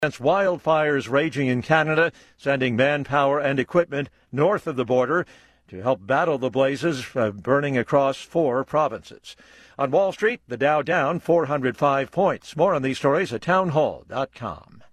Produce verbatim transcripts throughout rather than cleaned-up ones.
Wildfires raging in Canada, sending manpower and equipment north of the border to help battle the blazes uh, burning across four provinces. On Wall Street, the Dow down four hundred five points. More on these stories at townhall dot com.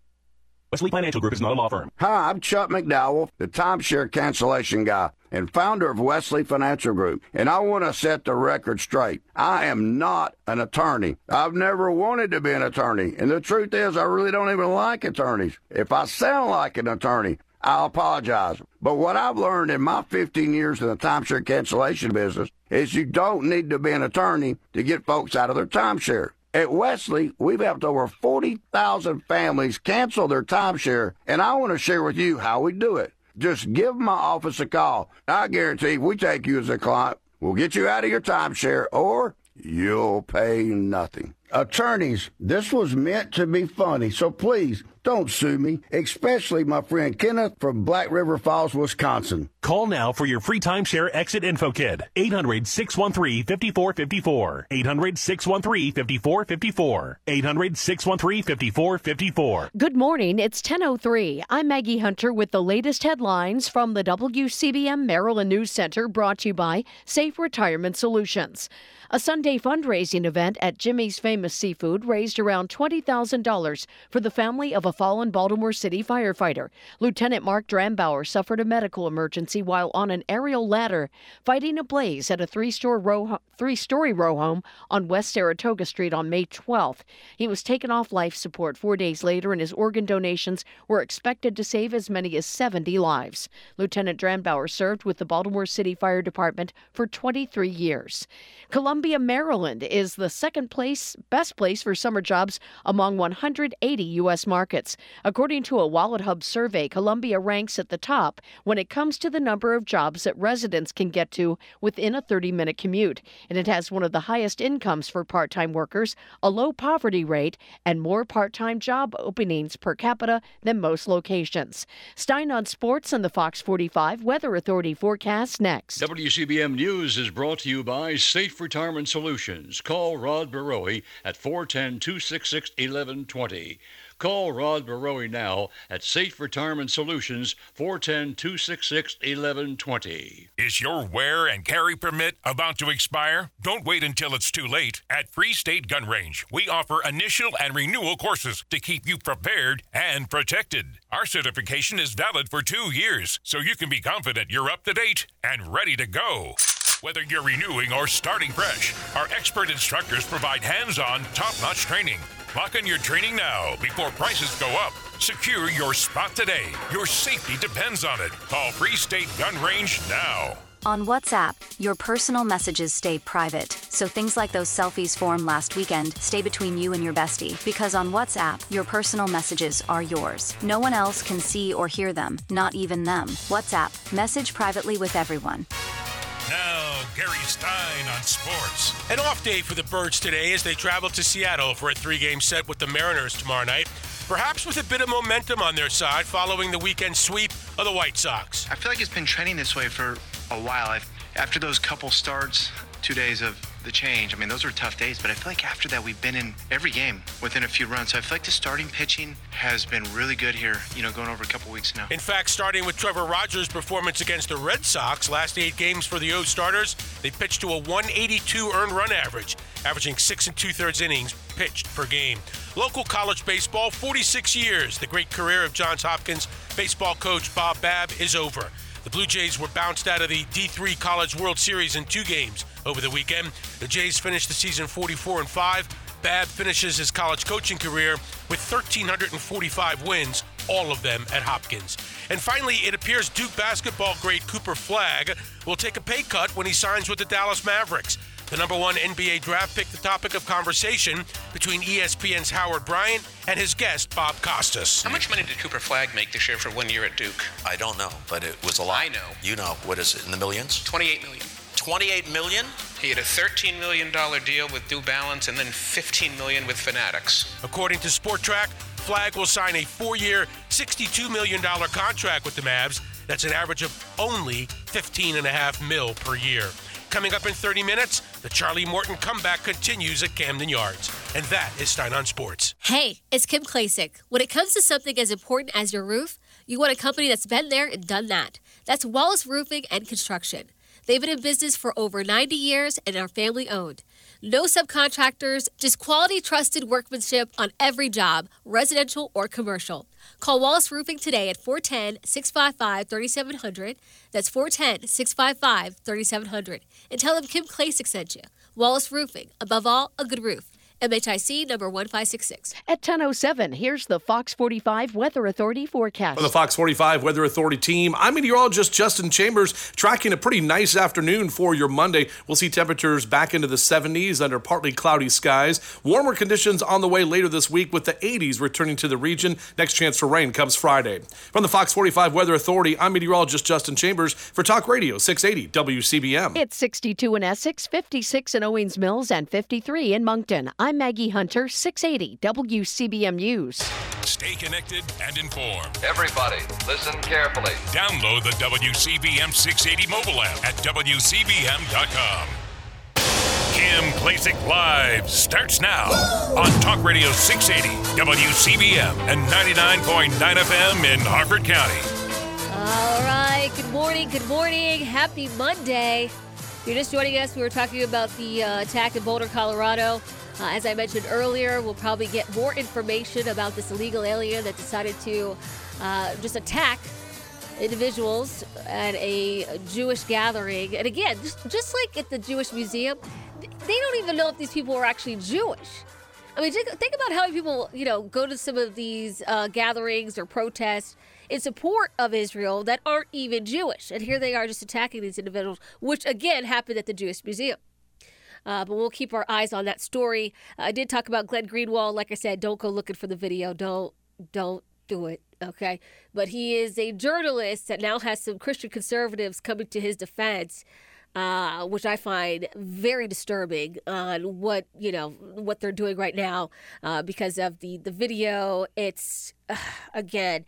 Wesley Financial Group is not a law firm. Hi, I'm Chuck McDowell, the timeshare cancellation guy and founder of Wesley Financial Group, and I want to set the record straight. I am not an attorney. I've never wanted to be an attorney, and the truth is I really don't even like attorneys. If I sound like an attorney, I'll apologize. But what I've learned in my fifteen years in the timeshare cancellation business is you don't need to be an attorney to get folks out of their timeshare. At Wesley, we've helped over forty thousand families cancel their timeshare, and I want to share with you how we do it. Just give my office a call. I guarantee if we take you as a client, we'll get you out of your timeshare, or you'll pay nothing. Attorneys, this was meant to be funny, so please don't sue me, especially my friend Kenneth from Black River Falls, Wisconsin. Call now for your free timeshare exit info kit. eight hundred, six one three, five four five four. eight hundred, six one three, five four five four. eight hundred, six one three, five four five four. Good morning. It's ten oh three. I'm Maggie Hunter with the latest headlines from the W C B M Maryland News Center, brought to you by Safe Retirement Solutions. A Sunday fundraising event at Jimmy's Famous Seafood raised around twenty thousand dollars for the family of a fallen Baltimore City firefighter. Lieutenant Mark Drambauer suffered a medical emergency while on an aerial ladder fighting a blaze at a three-story row, three-story row home on West Saratoga Street on May twelfth. He was taken off life support four days later, and his organ donations were expected to save as many as seventy lives. Lieutenant Drambauer served with the Baltimore City Fire Department for twenty-three years. Columbia, Maryland is the second place, best place for summer jobs among one hundred eighty U S markets. According to a Wallet Hub survey, Columbia ranks at the top when it comes to the number of jobs that residents can get to within a thirty-minute commute. And it has one of the highest incomes for part-time workers, a low poverty rate, and more part-time job openings per capita than most locations. Stein on Sports and the Fox forty-five Weather Authority forecast next. W C B M News is brought to you by Safe Retirement Solutions. Call Rod Barowie at four one zero, two six six, one one two zero. Call Rod Barowie now at Safe Retirement Solutions, four one zero, two six six, one one two zero. Is your wear and carry permit about to expire? Don't wait until it's too late. At Free State Gun Range, we offer initial and renewal courses to keep you prepared and protected. Our certification is valid for two years, so you can be confident you're up to date and ready to go. Whether you're renewing or starting fresh, our expert instructors provide hands-on, top-notch training. Lock in your training now before prices go up. Secure your spot today. Your safety depends on it. Call Free State Gun Range now. On WhatsApp, your personal messages stay private, so things like those selfies formed last weekend stay between you and your bestie. Because on WhatsApp, your personal messages are yours. No one else can see or hear them, not even them. WhatsApp, message privately with everyone. Now, Gary Stein on sports. An off day for the Birds today as they travel to Seattle for a three-game set with the Mariners tomorrow night, perhaps with a bit of momentum on their side following the weekend sweep of the White Sox. I feel like it's been trending this way for a while. I've, after those couple starts, two days of the change, I mean, those were tough days, but I feel like after that we've been in every game within a few runs. So I feel like the starting pitching has been really good here, you know, going over a couple weeks now. In fact, starting with Trevor Rogers' performance against the Red Sox, last eight games for the O's starters, they pitched to a one eighty-two earned run average, averaging six and two-thirds innings pitched per game. Local college baseball, forty-six years. The great career of Johns Hopkins baseball coach Bob Babb is over. The Blue Jays were bounced out of the D three College World Series in two games over the weekend. The Jays finished the season forty-four and five. Babb finishes his college coaching career with one thousand three hundred forty-five wins, all of them at Hopkins. And finally, it appears Duke basketball great Cooper Flagg will take a pay cut when he signs with the Dallas Mavericks. The number one N B A draft pick, the topic of conversation between E S P N's Howard Bryant and his guest, Bob Costas. How much money did Cooper Flagg make this year for one year at Duke? I don't know, but it was a lot. I know. You know. What is it, in the millions? twenty-eight million dollars. twenty-eight million dollars? He had a thirteen million dollars deal with New Balance and then fifteen million dollars with Fanatics. According to Sport Track, Flagg will sign a four-year, sixty-two million dollars contract with the Mavs. That's an average of only fifteen point five mil per year. Coming up in thirty minutes, the Charlie Morton comeback continues at Camden Yards. And that is Stein on Sports. Hey, it's Kim Klasick. When it comes to something as important as your roof, you want a company that's been there and done that. That's Wallace Roofing and Construction. They've been in business for over ninety years and are family owned. No subcontractors, just quality, trusted workmanship on every job, residential or commercial. Call Wallace Roofing today at four one zero, six five five, three seven zero zero. That's four one zero, six five five, three seven zero zero. And tell them Kim Klasick sent you. Wallace Roofing, above all, a good roof. M H I C number one five six six. At ten oh seven, here's the Fox forty-five Weather Authority forecast. For the Fox forty-five Weather Authority team, I'm meteorologist Justin Chambers, tracking a pretty nice afternoon for your Monday. We'll see temperatures back into the seventies under partly cloudy skies. Warmer conditions on the way later this week with the eighties returning to the region. Next chance for rain comes Friday. From the Fox forty-five Weather Authority, I'm meteorologist Justin Chambers for Talk Radio six eighty W C B M. It's sixty-two in Essex, fifty-six in Owings Mills, and fifty-three in Moncton. I'm Maggie Hunter, six eighty W C B M News. Stay connected and informed. Everybody, listen carefully. Download the W C B M six eighty mobile app at W C B M dot com. Kim Klasick Live starts now on Talk Radio six eighty W C B M and ninety-nine point nine F M in Harford County. All right. Good morning. Good morning. Happy Monday. If you're just joining us, we were talking about the uh, attack in Boulder, Colorado. Uh, as I mentioned earlier, we'll probably get more information about this illegal alien that decided to uh, just attack individuals at a Jewish gathering. And again, just, just like at the Jewish Museum, they don't even know if these people are actually Jewish. I mean, think about how many people, you know, go to some of these uh, gatherings or protests in support of Israel that aren't even Jewish. And here they are just attacking these individuals, which, again, happened at the Jewish Museum. Uh, but we'll keep our eyes on that story. Uh, I did talk about Glenn Greenwald. Like I said, don't go looking for the video. Don't, don't do it, okay? But he is a journalist that now has some Christian conservatives coming to his defense, uh, which I find very disturbing on what, you know, what they're doing right now uh, because of the, the video. It's, uh, again,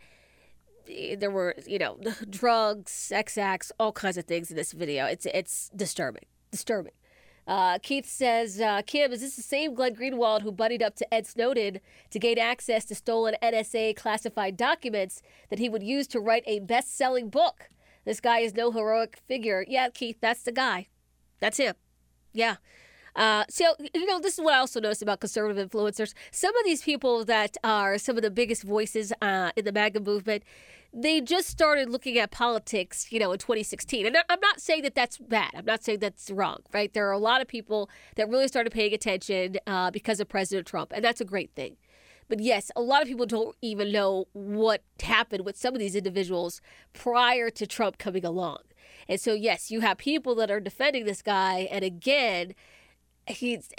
there were, you know, drugs, sex acts, all kinds of things in this video. It's, it's disturbing, disturbing. Uh, Keith says, uh, Kim, is this the same Glenn Greenwald who buddied up to Ed Snowden to gain access to stolen N S A classified documents that he would use to write a best-selling book? This guy is no heroic figure. Yeah, Keith, that's the guy. That's him. Yeah. Uh, so, you know, this is what I also noticed about conservative influencers. Some of these people that are some of the biggest voices uh, in the MAGA movement, they just started looking at politics, you know, in twenty sixteen. And I'm not saying that that's bad. I'm not saying that's wrong, right? There are a lot of people that really started paying attention uh, because of President Trump, and that's a great thing. But yes, a lot of people don't even know what happened with some of these individuals prior to Trump coming along. And so, yes, you have people that are defending this guy, and again, he's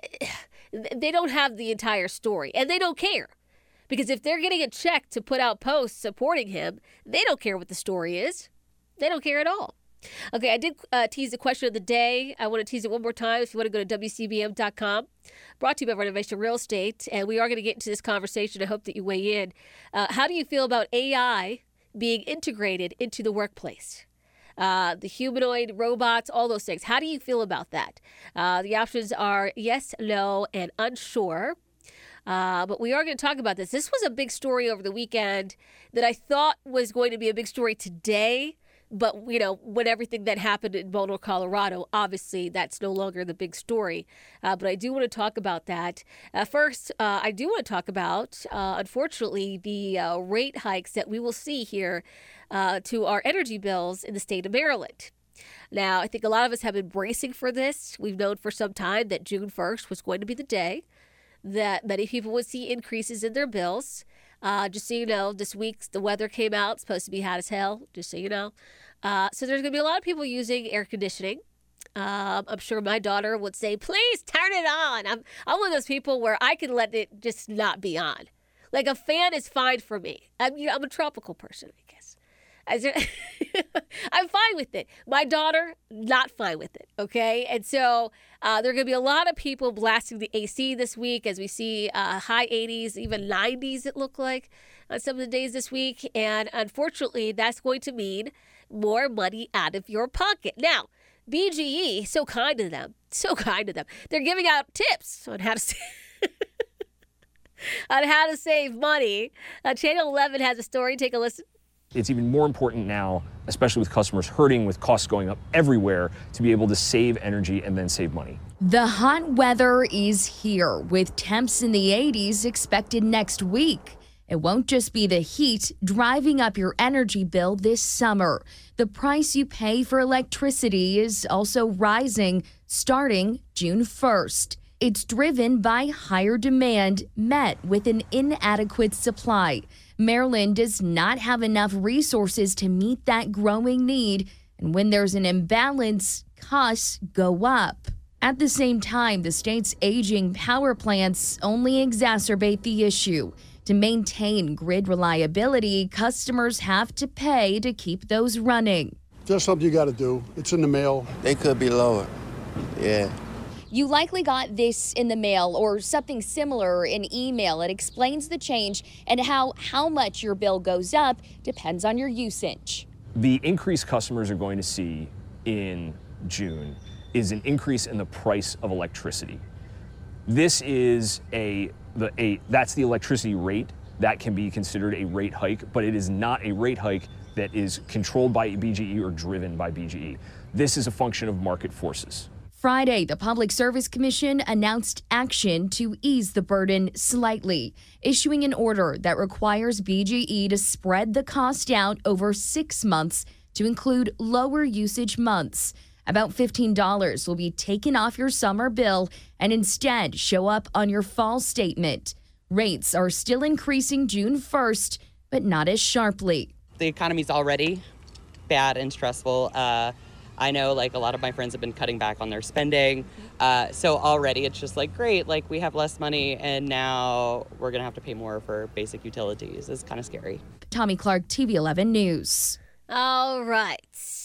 they don't have the entire story, and they don't care. Because if they're getting a check to put out posts supporting him, they don't care what the story is. They don't care at all. Okay, I did uh, tease the question of the day. I want to tease it one more time if you want to go to W C B M dot com. Brought to you by Renovation Real Estate. And we are going to get into this conversation. I hope that you weigh in. Uh, how do you feel about A I being integrated into the workplace? Uh, the humanoid robots, all those things. How do you feel about that? Uh, the options are yes, no, and unsure. Uh, but we are going to talk about this. This was a big story over the weekend that I thought was going to be a big story today. But, you know, when everything that happened in Boulder, Colorado, obviously that's no longer the big story. Uh, but I do want to talk about that. Uh, first, uh, I do want to talk about, uh, unfortunately, the uh, rate hikes that we will see here uh, to our energy bills in the state of Maryland. Now, I think a lot of us have been bracing for this. We've known for some time that June first was going to be the day that many people would see increases in their bills. Uh, just so you know, this week the weather came out. It's supposed to be hot as hell, just so you know. Uh, so there's going to be a lot of people using air conditioning. Um, I'm sure my daughter would say, please turn it on. I'm, I'm one of those people where I can let it just not be on. Like a fan is fine for me. I'm, you know, I'm a tropical person, I guess. I'm fine with it. My daughter, not fine with it, okay? And so uh, there are going to be a lot of people blasting the A C this week as we see uh, high eighties, even nineties it looked like on some of the days this week. And unfortunately, that's going to mean more money out of your pocket. Now, B G E, so kind to them, so kind to them. They're giving out tips on how to on how to save money. Uh, Channel eleven has a story. Take a listen. It's even more important now, especially with customers hurting with costs going up everywhere, to be able to save energy and then save money. The hot weather is here, with temps in the eighties expected next week. It won't just be the heat driving up your energy bill this summer. The price you pay for electricity is also rising starting June first. It's driven by higher demand met with an inadequate supply. Maryland does not have enough resources to meet that growing need, and when there's an imbalance, costs go up. At the same time, the state's aging power plants only exacerbate the issue. To maintain grid reliability, customers have to pay to keep those running. Just something you got to do. It's in the mail. They could be lower. Yeah. You likely got this in the mail or something similar in email. It explains the change and how how much your bill goes up depends on your usage. The increase customers are going to see in June is an increase in the price of electricity. This is a the a that's the electricity rate. That can be considered a rate hike, but it is not a rate hike that is controlled by B G E or driven by B G E. This is a function of market forces. Friday, the Public Service Commission announced action to ease the burden slightly, issuing an order that requires B G E to spread the cost out over six months to include lower usage months. About fifteen dollars will be taken off your summer bill and instead show up on your fall statement. Rates are still increasing June first, but not as sharply. The economy's already bad and stressful. Uh, I know like a lot of my friends have been cutting back on their spending. Uh, so already it's just like, great, like we have less money and now we're going to have to pay more for basic utilities. It's kind of scary. Tommy Clark, T V eleven News. All right.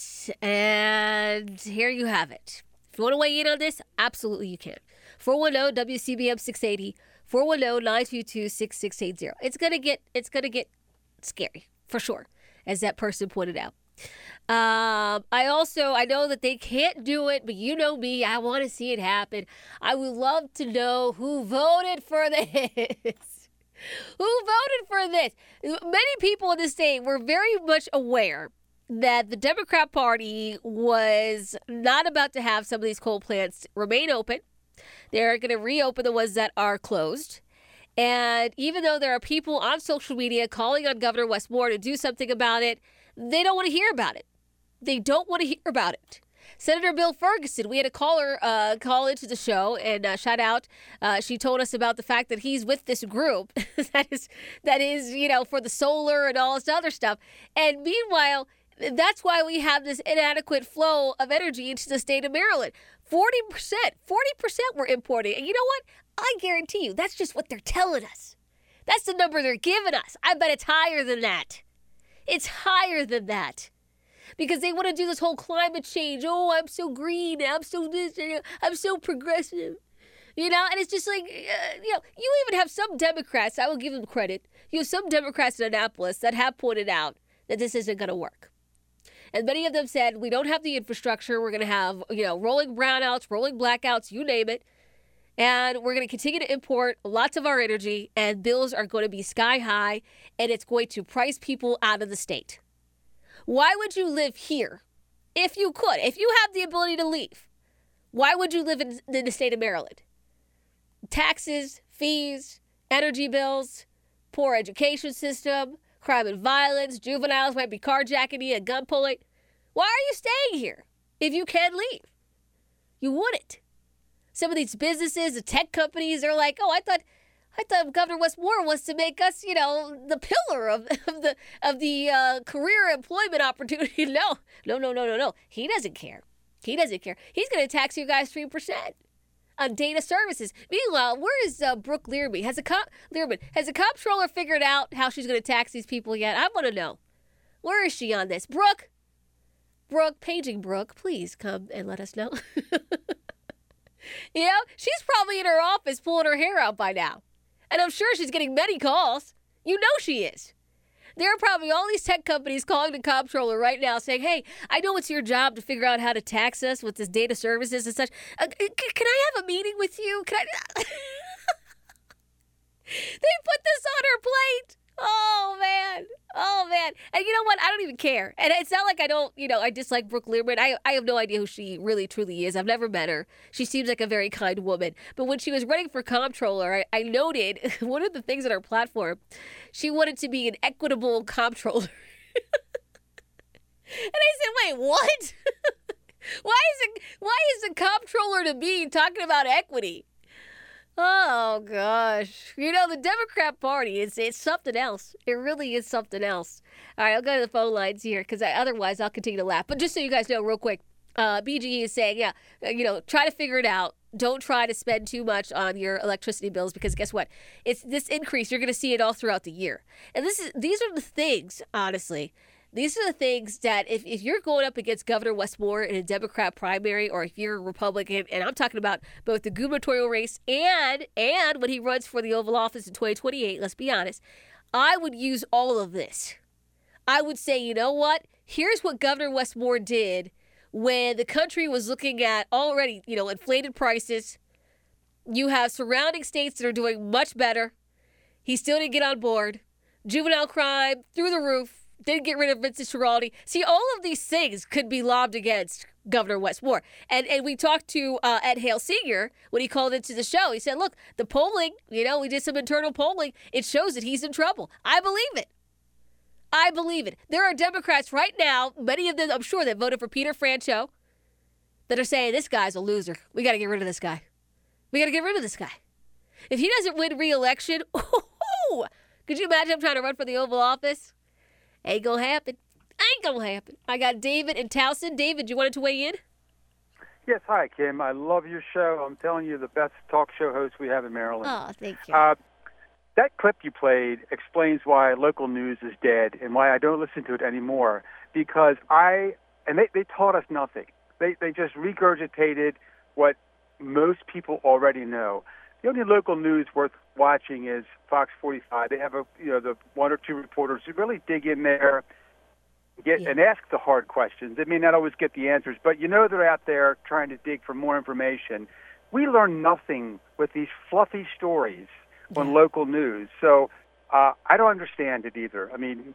And here you have it. If you want to weigh in on this, absolutely you can. four one zero W C B M six eighty, four one zero nine two two six six eight zero. It's going to get it's going to get scary for sure, as that person pointed out. Um, I also, I know that they can't do it, but you know me, I want to see it happen. I would love to know who voted for this. Who voted for this? Many people in the state were very much aware that the Democrat Party was not about to have some of these coal plants remain open. They're going to reopen the ones that are closed. And even though there are people on social media calling on Governor Wes Moore to do something about it, they don't want to hear about it. They don't want to hear about it. Senator Bill Ferguson, we had a caller uh, call into the show and uh, shout out. Uh, she told us about the fact that he's with this group that is, that is, you know, for the solar and all this other stuff. And meanwhile, that's why we have this inadequate flow of energy into the state of Maryland. forty percent, forty percent we're importing. And you know what? I guarantee you, that's just what they're telling us. That's the number they're giving us. I bet it's higher than that. It's higher than that. Because they want to do this whole climate change. Oh, I'm so green. I'm so this. I'm so progressive. You know, and it's just like, uh, you know, you even have some Democrats, I will give them credit. You have some Democrats in Annapolis that have pointed out that this isn't going to work. And many of them said, we don't have the infrastructure. We're going to have, you know, rolling brownouts, rolling blackouts, you name it. And we're going to continue to import lots of our energy, and bills are going to be sky high, and it's going to price people out of the state. Why would you live here if you could? If you have the ability to leave, why would you live in, in the state of Maryland? Taxes, fees, energy bills, poor education system, crime and violence, juveniles might be carjacking you, and gun pulling. Why are you staying here if you can leave? You wouldn't. Some of these businesses, the tech companies, they're like, oh, I thought I thought Governor Wes Moore wants to make us, you know, the pillar of, of the of the uh, career employment opportunity. No, no, no, no, no, no. He doesn't care. He doesn't care. He's going to tax you guys three percent on data services. Meanwhile, where is uh, Brooke Learby? Has a comp- Learman, has a comptroller figured out how she's going to tax these people yet? I want to know. Where is she on this? Brooke? Brooke, paging Brooke, please come and let us know. You know, she's probably in her office pulling her hair out by now. And I'm sure she's getting many calls. You know she is. There are probably all these tech companies calling the comptroller right now saying, hey, I know it's your job to figure out how to tax us with this data services and such. Uh, can I have a meeting with you? Can I? They put this on her plate. Oh, man. Oh, man. And you know what? I don't even care. And it's not like I don't, you know, I dislike Brooke Lierman. I, I have no idea who she really, truly is. I've never met her. She seems like a very kind woman. But when she was running for comptroller, I, I noted one of the things on her platform, she wanted to be an equitable comptroller. And I said, wait, what? why is it, why is a comptroller to be talking about equity? Oh, gosh. You know, the Democrat Party, is it's something else. It really is something else. All right, I'll go to the phone lines here because otherwise I'll continue to laugh. But just so you guys know real quick, uh, B G E is saying, yeah, you know, try to figure it out. Don't try to spend too much on your electricity bills because guess what? It's this increase. You're going to see it all throughout the year. And this is these are the things, honestly, these are the things that if, if you're going up against Governor Wes Moore in a Democrat primary or if you're a Republican, and I'm talking about both the gubernatorial race and and when he runs for the Oval Office in twenty twenty-eight, let's be honest, I would use all of this. I would say, you know what? Here's what Governor Wes Moore did when the country was looking at already, you know, inflated prices. You have surrounding states that are doing much better. He still didn't get on board. Juvenile crime through the roof. Didn't get rid of Vincent Schiraldi. See, all of these things could be lobbed against Governor Wes Moore. And and we talked to uh, Ed Hale Senior when he called into the show. He said, look, the polling, you know, we did some internal polling. It shows that he's in trouble. I believe it. I believe it. There are Democrats right now, many of them, I'm sure, that voted for Peter Franchot, that are saying, this guy's a loser. We got to get rid of this guy. We got to get rid of this guy. If he doesn't win re-election, oh, could you imagine him trying to run for the Oval Office? Ain't gonna happen. Ain't gonna happen. I got David in Towson. David, you wanted to weigh in? Yes, hi, Kim. I love your show. I'm telling you, the best talk show host we have in Maryland. Oh, thank you. Uh, that clip you played explains why local news is dead and why I don't listen to it anymore. Because I, and they, they taught us nothing. They, they just regurgitated what most people already know. The only local news worth watching is Fox forty-five. They have a you know the one or two reporters who really dig in there, get yeah. and ask the hard questions. They may not always get the answers, but you know they're out there trying to dig for more information. We learn nothing with these fluffy stories yeah. on local news, so uh, I don't understand it either. I mean,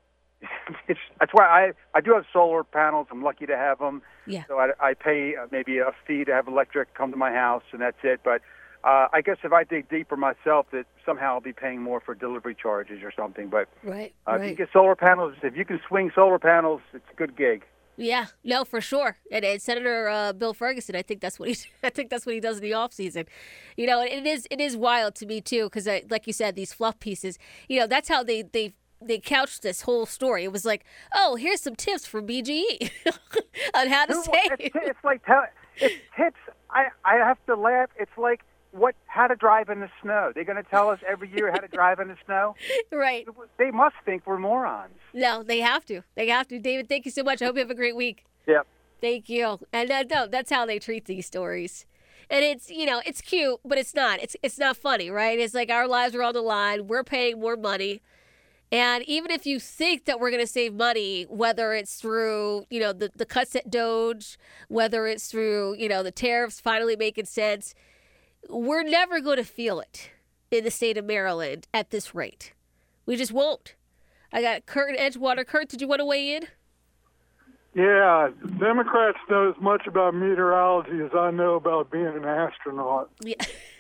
it's, that's why I I do have solar panels. I'm lucky to have them. Yeah. So I, I pay maybe a fee to have electric come to my house, and that's it. But Uh, I guess if I dig deeper myself, that somehow I'll be paying more for delivery charges or something. But right, uh, right. if you get solar panels, if you can swing solar panels, it's a good gig. Yeah, no, for sure. And, and Senator uh, Bill Ferguson, I think that's what he. I think that's what he does in the off season. You know, and it is it is wild to me too, because like you said, these fluff pieces. You know, that's how they they. They couched this whole story. It was like, oh, here's some tips for B G E on how to save. It's, it's like it's tips. I I have to laugh. It's like. What? How to drive in the snow? They're going to tell us every year how to drive in the snow? Right. They must think we're morons. No, they have to. They have to. David, thank you so much. I hope you have a great week. Yep. Thank you. And uh, no, that's how they treat these stories. And it's, you know, it's cute, but it's not. It's it's not funny, right? It's like our lives are on the line. We're paying more money. And even if you think that we're going to save money, whether it's through, you know, the, the cuts at Doge, whether it's through, you know, the tariffs finally making sense, we're never going to feel it in the state of Maryland at this rate. We just won't. I got Kurt in Edgewater. Kurt, did you want to weigh in? Yeah, Democrats know as much about meteorology as I know about being an astronaut. Yeah.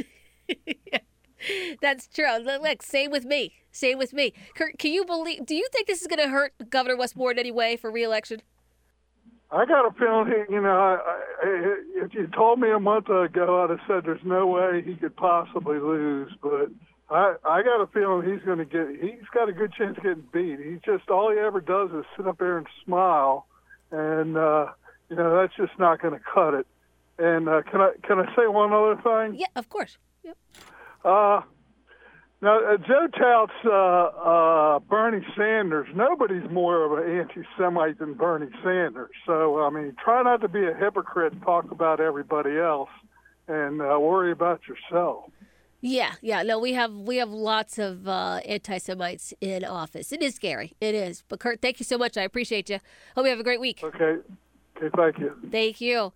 That's true. Look, same with me. Same with me. Kurt, can you believe, do you think this is going to hurt Governor Wes Moore in any way for re-election? I got a feeling, you know, I, I, if you told me a month ago, I'd have said there's no way he could possibly lose. But I, I got a feeling he's going to get. He's got a good chance of getting beat. He just all he ever does is sit up there and smile, and uh, you know that's just not going to cut it. And uh, can I can I say one other thing? Yeah, of course. Yep. Uh, Now, uh, Joe touts uh, uh, Bernie Sanders. Nobody's more of an anti-Semite than Bernie Sanders. So, I mean, try not to be a hypocrite and talk about everybody else and uh, worry about yourself. Yeah, yeah. No, we have we have lots of uh, anti-Semites in office. It is scary. It is. But, Kurt, thank you so much. I appreciate you. Hope you have a great week. Okay. Okay, thank you. Thank you.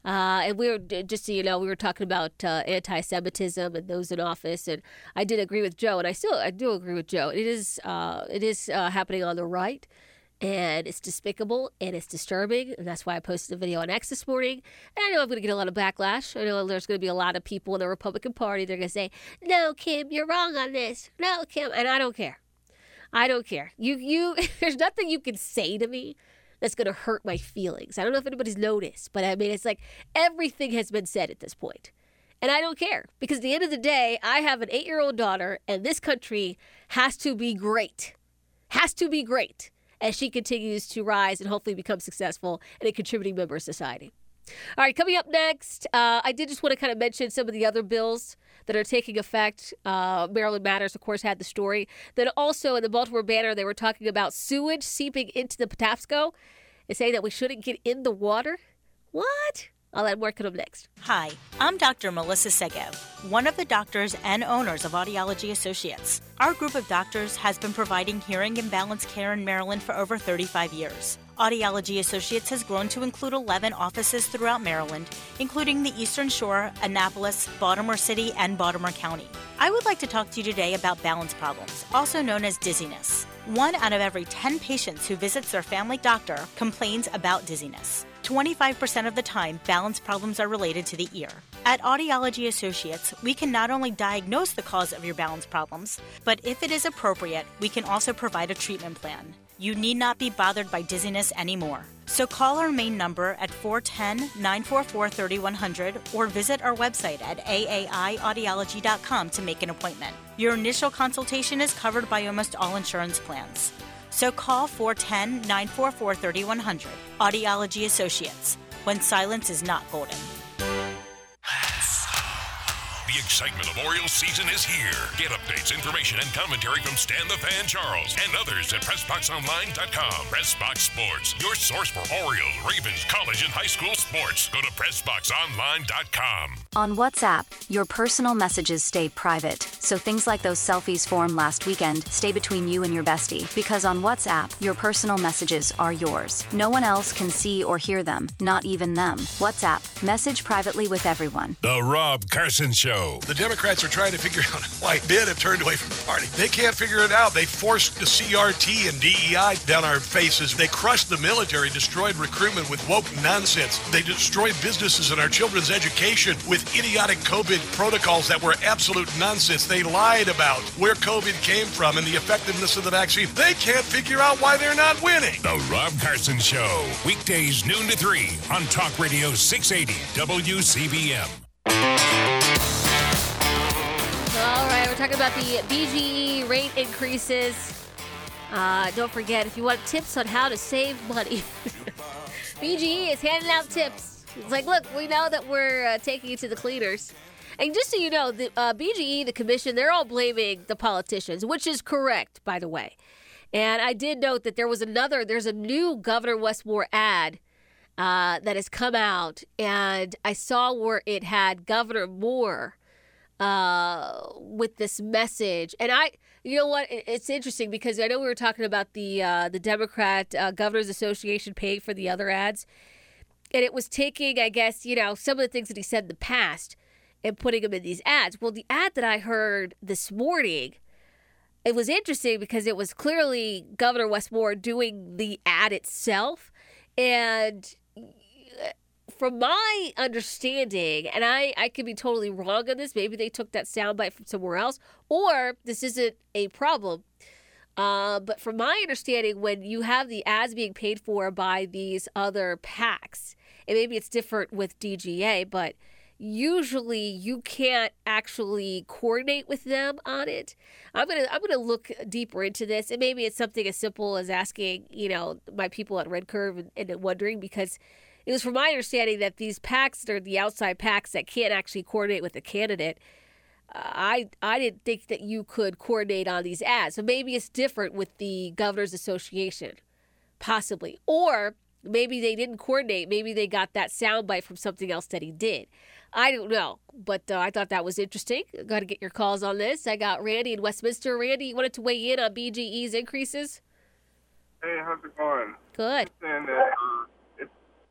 Uh, and we were, just so you know, we were talking about uh, anti-Semitism and those in office. And I did agree with Joe, and I still I do agree with Joe. It is uh, it is uh, happening on the right, and it's despicable, and it's disturbing. And that's why I posted a video on X this morning. And I know I'm going to get a lot of backlash. I know there's going to be a lot of people in the Republican Party. They're going to say, no, Kim, you're wrong on this. No, Kim. And I don't care. I don't care. You, you. There's nothing you can say to me that's going to hurt my feelings. I don't know if anybody's noticed, but I mean, it's like everything has been said at this point. And I don't care, because at the end of the day, I have an eight-year-old daughter, and this country has to be great. Has to be great as she continues to rise and hopefully become successful and a contributing member of society. All right, coming up next, uh, I did just want to kind of mention some of the other bills that are taking effect. Uh, Maryland Matters, of course, had the story. Then also in the Baltimore Banner, they were talking about sewage seeping into the Patapsco and saying that we shouldn't get in the water. What? I'll let more come up next. Hi, I'm Doctor Melissa Segev, one of the doctors and owners of Audiology Associates. Our group of doctors has been providing hearing and balance care in Maryland for over thirty-five years. Audiology Associates has grown to include eleven offices throughout Maryland, including the Eastern Shore, Annapolis, Baltimore City, and Baltimore County. I would like to talk to you today about balance problems, also known as dizziness. One out of every ten patients who visits their family doctor complains about dizziness. twenty-five percent of the time, balance problems are related to the ear. At Audiology Associates, we can not only diagnose the cause of your balance problems, but if it is appropriate, we can also provide a treatment plan. You need not be bothered by dizziness anymore. So call our main number at four one zero, nine four four, three one zero zero or visit our website at A A I audiology dot com to make an appointment. Your initial consultation is covered by almost all insurance plans. So call four one zero, nine four four, three one zero zero. Audiology Associates, when silence is not golden. The excitement of Orioles season is here. Get updates, information, and commentary from Stan the Fan Charles and others at press box online dot com. PressBox Sports, your source for Orioles, Ravens, college, and high school sports. Go to press box online dot com. On WhatsApp, your personal messages stay private, so things like those selfies formed last weekend stay between you and your bestie. Because on WhatsApp, your personal messages are yours. No one else can see or hear them, not even them. WhatsApp, message privately with everyone. The Rob Carson Show. The Democrats are trying to figure out why men have turned away from the party. They can't figure it out. They forced the C R T and D E I down our faces. They crushed the military, destroyed recruitment with woke nonsense. They destroyed businesses and our children's education with idiotic COVID protocols that were absolute nonsense. They lied about where COVID came from and the effectiveness of the vaccine. They can't figure out why they're not winning. The Rob Carson Show, weekdays noon to three on Talk Radio six eighty W C B M. All right, we're talking about the B G E rate increases. Uh, don't forget, if you want tips on how to save money, B G E is handing out tips. It's like, look, we know that we're uh, taking it to the cleaners. And just so you know, the uh, B G E, the commission, they're all blaming the politicians, which is correct, by the way. And I did note that there was another, there's a new Governor Westmore ad uh, that has come out. And I saw where it had Governor Moore uh, with this message. And I, you know what, it, it's interesting because I know we were talking about the uh, the Democrat uh, Governors Association paying for the other ads. And it was taking, I guess, you know, some of the things that he said in the past and putting them in these ads. Well, the ad that I heard this morning, it was interesting because it was clearly Governor Westmore doing the ad itself. And from my understanding, and I, I could be totally wrong on this, maybe they took that soundbite from somewhere else, or this isn't a problem. Uh, but from my understanding, when you have the ads being paid for by these other PACs, and maybe it's different with D G A, but usually you can't actually coordinate with them on it. I'm gonna I'm gonna look deeper into this, and maybe it's something as simple as asking, you know, my people at Red Curve and, and wondering, because it was from my understanding that these PACs, they're the outside PACs that can't actually coordinate with the candidate. Uh, I I didn't think that you could coordinate on these ads. So maybe it's different with the Governors Association, possibly. Or maybe they didn't coordinate. Maybe they got that soundbite from something else that he did. I don't know, but uh, I thought that was interesting. Got to get your calls on this. I got Randy in Westminster. Randy, you wanted to weigh in on B G E's increases? Hey, how's it going? Good. And that uh, it's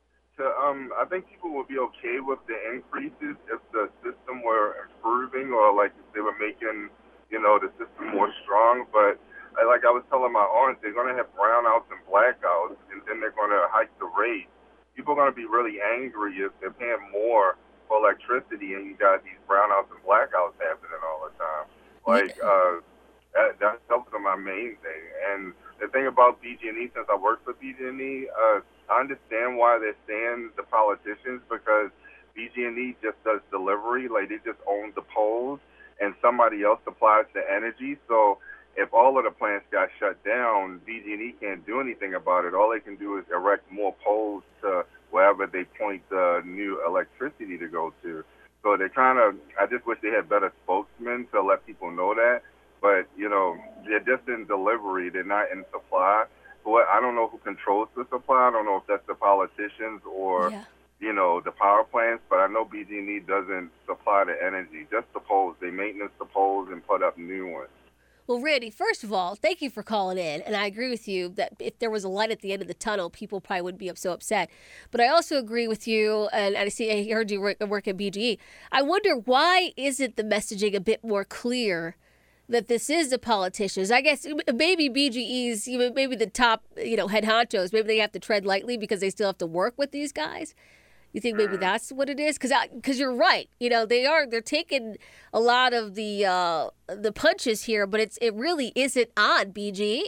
to, um, I think people would be okay with the increases if the system were improving or like if they were making, you know, the system more strong. But I, like I was telling my aunt, they're going to have brownouts and blackouts, and then they're going to hike the rate. People are going to be really angry if they're paying more for electricity and you got these brownouts and blackouts happening all the time. Like, uh, that, that's also my main thing. And the thing about B G and E, since I work for B G and E, uh, I understand why they're saying the politicians, because B G and E just does delivery, like they just own the poles, and somebody else supplies the energy. So if all of the plants got shut down, B G and E can't do anything about it. All they can do is erect more poles to wherever they point the new electricity to go to. So they kind of, I just wish they had better spokesmen to let people know that. But, you know, they're just in delivery. They're not in supply. But I don't know who controls the supply. I don't know if that's the politicians or, yeah. you know, the power plants. But I know B G and E doesn't supply the energy, just the poles. They maintenance the poles and put up new ones. Well, Randy, first of all, thank you for calling in. And I agree with you that if there was a light at the end of the tunnel, people probably wouldn't be so upset. But I also agree with you, and I see I heard you work, work at B G E. I wonder, why isn't the messaging a bit more clear that this is the politicians? I guess maybe B G E's, maybe the top, you know, head honchos, maybe they have to tread lightly because they still have to work with these guys. You think maybe that's what it is? Because because you're right, you know, they are they're taking a lot of the uh, the punches here, but it's it really isn't on B G E.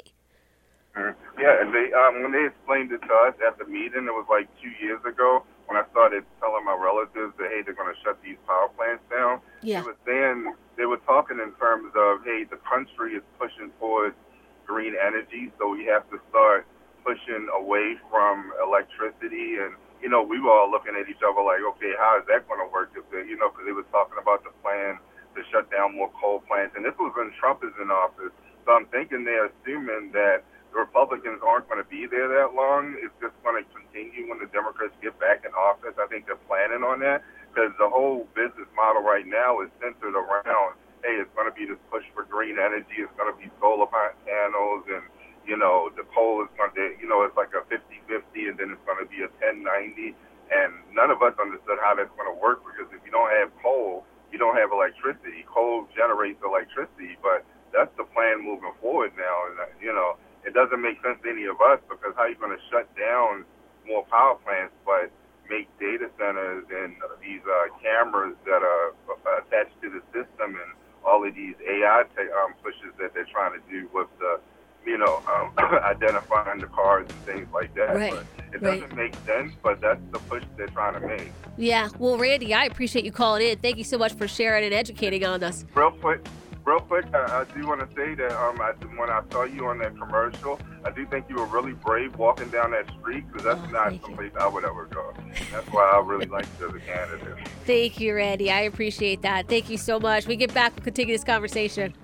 Yeah, and they um, when they explained it to us at the meeting, it was like two years ago when I started telling my relatives that hey, they're going to shut these power plants down. Yeah. They were saying they were talking in terms of hey, the country is pushing towards green energy, so we have to start pushing away from electricity. And you know, we were all looking at each other like, okay, how is that going to work? If they, you know, because they were talking about the plan to shut down more coal plants, and this was when Trump is in office. So I'm thinking they're assuming that the Republicans aren't going to be there that long. It's just going to continue when the Democrats get back in office. I think they're planning on that because the whole business model right now is centered around, hey, it's going to be this push for green energy. It's going to be solar panels and you know, the coal is going to, you know, it's like a fifty-fifty, and then it's going to be a ten ninety. And none of us understood how that's going to work because if you don't have coal, you don't have electricity. Coal generates electricity, but that's the plan moving forward now. And, you know, it doesn't make sense to any of us because how are you going to shut down more power plants but make data centers and these uh, cameras that are attached to the system and all of these A I te- um, pushes that they're trying to do with the you know, um, identifying the cars and things like that. Right. But it right. doesn't make sense, but that's the push they're trying to make. Yeah. Well, Randy, I appreciate you calling in. Thank you so much for sharing and educating on us. Real quick, real quick, I, I do want to say that um, I, when I saw you on that commercial, I do think you were really brave walking down that street because that's oh, not someplace I would ever go. That's why I really like you as a candidate. Thank you, Randy. I appreciate that. Thank you so much. We get back, we'll continue this conversation.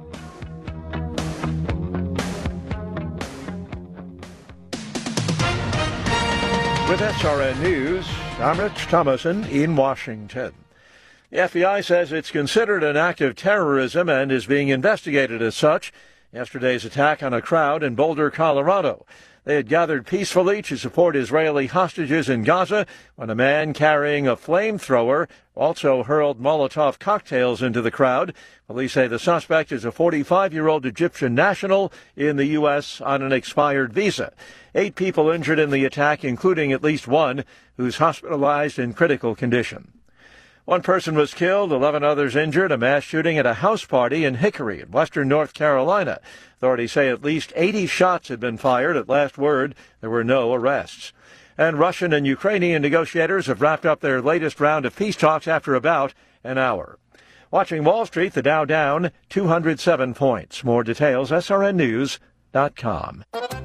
With S R N News, I'm Rich Thomason in Washington. The F B I says it's considered an act of terrorism and is being investigated as such. Yesterday's attack on a crowd in Boulder, Colorado. They had gathered peacefully to support Israeli hostages in Gaza when a man carrying a flamethrower also hurled Molotov cocktails into the crowd. Police say the suspect is a forty-five-year-old Egyptian national in the U S on an expired visa. Eight people injured in the attack, including at least one who's hospitalized in critical condition. One person was killed, eleven others injured, a mass shooting at a house party in Hickory in western North Carolina. Authorities say at least eighty shots had been fired. At last word, there were no arrests. And Russian and Ukrainian negotiators have wrapped up their latest round of peace talks after about an hour. Watching Wall Street, the Dow down two hundred seven points. More details, S R N news dot com.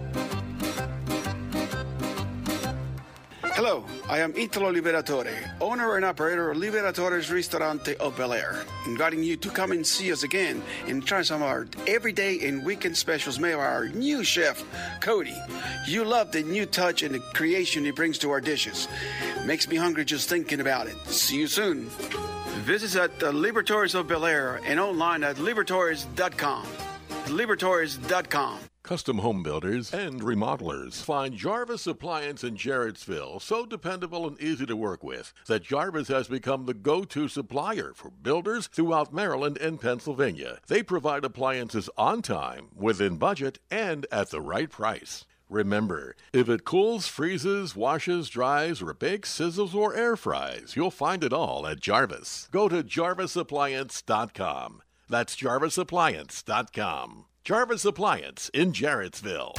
Hello, I am Italo Liberatore, owner and operator of Liberatore's Ristorante of Bel Air, inviting you to come and see us again and try some of our everyday and weekend specials made by our new chef, Cody. You love the new touch and the creation he brings to our dishes. Makes me hungry just thinking about it. See you soon. Visit us at uh, Liberatores of Bel Air and online at liberatores dot com. liberatores dot com. custom home builders, and remodelers. Find Jarvis Appliance in Jarrettsville, so dependable and easy to work with that Jarvis has become the go-to supplier for builders throughout Maryland and Pennsylvania. They provide appliances on time, within budget, and at the right price. Remember, if it cools, freezes, washes, dries, or bakes, sizzles, or air fries, you'll find it all at Jarvis. Go to jarvis appliance dot com. That's jarvis appliance dot com. Jarvis Appliance in Jarrettsville.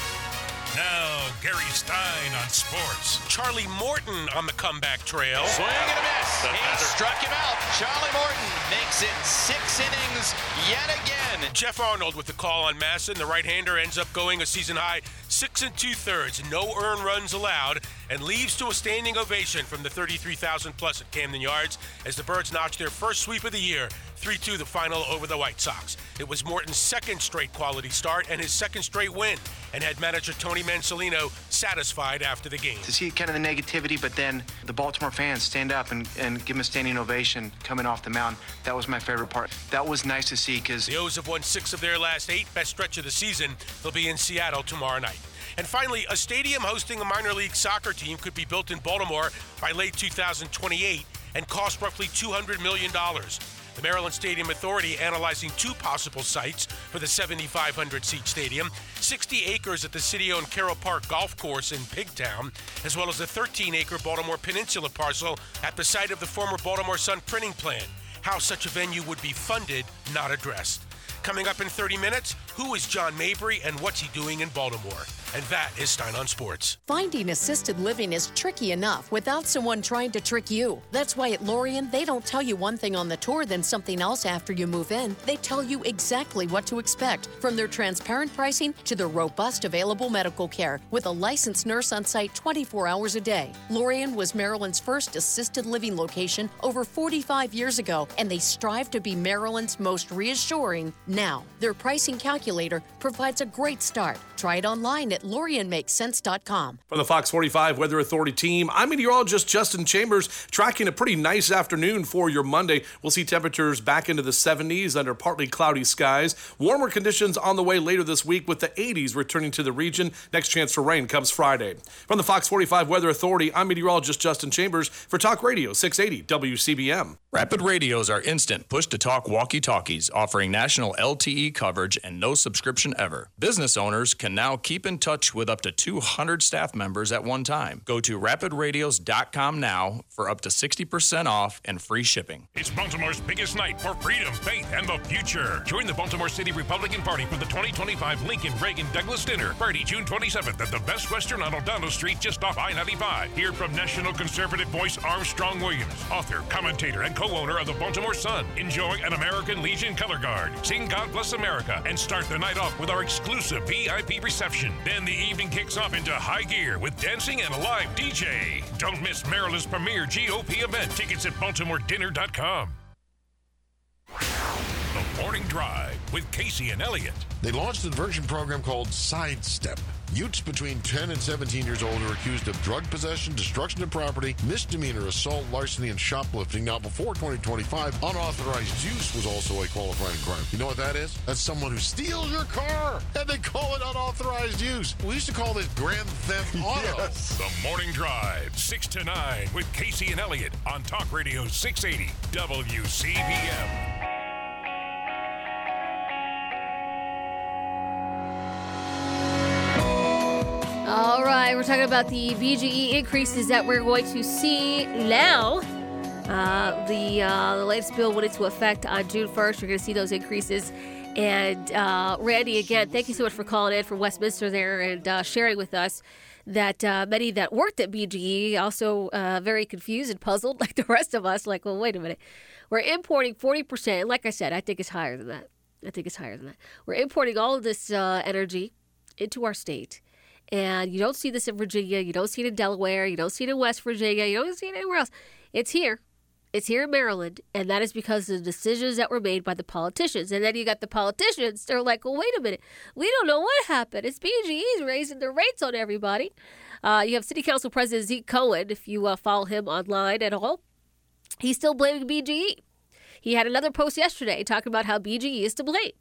Now, Gary Stein on sports. Charlie Morton on the comeback trail. Swing and a miss. He struck him out. Charlie Morton makes it six innings yet again. Jeff Arnold with the call on Masson. The right-hander ends up going a season-high six and two-thirds, no earned runs allowed, and leaves to a standing ovation from the thirty-three thousand plus at Camden Yards as the Birds notch their first sweep of the year, three two the final over the White Sox. It was Morton's second straight quality start and his second straight win, and had manager Tony Mansolino satisfied after the game. To see kind of the negativity, but then the Baltimore fans stand up and, and give him a standing ovation coming off the mound, that was my favorite part. That was nice to see because the O's have won six of their last eight, best stretch of the season. They'll be in Seattle tomorrow night. And finally, a stadium hosting a minor league soccer team could be built in Baltimore by late two thousand twenty-eight and cost roughly two hundred million dollars. The Maryland Stadium Authority analyzing two possible sites for the seventy-five hundred seat stadium, sixty acres at the city-owned Carroll Park Golf Course in Pigtown, as well as a thirteen acre Baltimore Peninsula parcel at the site of the former Baltimore Sun printing plant. How such a venue would be funded, not addressed. Coming up in thirty minutes, who is John Mabry and what's he doing in Baltimore? And that is Stein on Sports. Finding assisted living is tricky enough without someone trying to trick you. That's why at Lorien, they don't tell you one thing on the tour, then something else after you move in. They tell you exactly what to expect, from their transparent pricing to their robust available medical care, with a licensed nurse on site twenty-four hours a day. Lorien was Maryland's first assisted living location over forty-five years ago, and they strive to be Maryland's most reassuring now. Their pricing calculator provides a great start. Try it online at lorien makes sense dot com. From the Fox forty-five Weather Authority team, I'm meteorologist Justin Chambers, tracking a pretty nice afternoon for your Monday. We'll see temperatures back into the seventies under partly cloudy skies. Warmer conditions on the way later this week with the eighties returning to the region. Next chance for rain comes Friday. From the Fox forty-five Weather Authority, I'm meteorologist Justin Chambers for Talk Radio six eighty W C B M. Rapid Radios are instant push-to-talk walkie-talkies offering national L T E coverage and no subscription ever. Business owners can now keep in touch with up to two hundred staff members at one time. Go to rapid radios dot com now for up to sixty percent off and free shipping. It's Baltimore's biggest night for freedom, faith, and the future. Join the Baltimore City Republican Party for the twenty twenty-five Lincoln Reagan Douglas Dinner, Friday, June twenty-seventh at the Best Western on O'Donnell Street, just off I ninety-five. Hear from national conservative voice Armstrong Williams, author, commentator, and co-owner of the Baltimore Sun. Enjoy an American Legion color guard, sing God Bless America, and start the night off with our exclusive V I P reception. Then the evening kicks off into high gear with dancing and a live D J. Don't miss Maryland's premier G O P event. Tickets at baltimore dinner dot com. The Morning Drive with Casey and Elliott. They launched a diversion program called Sidestep. Youths between ten and seventeen years old are accused of drug possession, destruction of property, misdemeanor assault, larceny, and shoplifting. Now, before twenty twenty-five, unauthorized use was also a qualifying crime. You know what that is? That's someone who steals your car, and they call it unauthorized use. We used to call this grand theft auto. Yes. The Morning Drive, six to nine with Casey and Elliott on Talk Radio six eighty W C B M. All right, we're talking about the B G E increases that we're going to see now. Uh, the, uh, the latest bill went into effect on June first. You're going to see those increases. And uh, Randy, again, thank you so much for calling in from Westminster there and uh, sharing with us that uh, many that worked at B G E also uh, very confused and puzzled like the rest of us. Like, well, wait a minute. We're importing forty percent. Like I said, I think it's higher than that. I think it's higher than that. We're importing all of this uh, energy into our state. And you don't see this in Virginia. You don't see it in Delaware. You don't see it in West Virginia. You don't see it anywhere else. It's here. It's here in Maryland. And that is because of the decisions that were made by the politicians. And then you got the politicians. They're like, well, wait a minute. We don't know what happened. It's B G E's raising their rates on everybody. Uh, you have City Council President Zeke Cohen, if you uh, follow him online at all. He's still blaming B G E. He had another post yesterday talking about how B G E is to blame.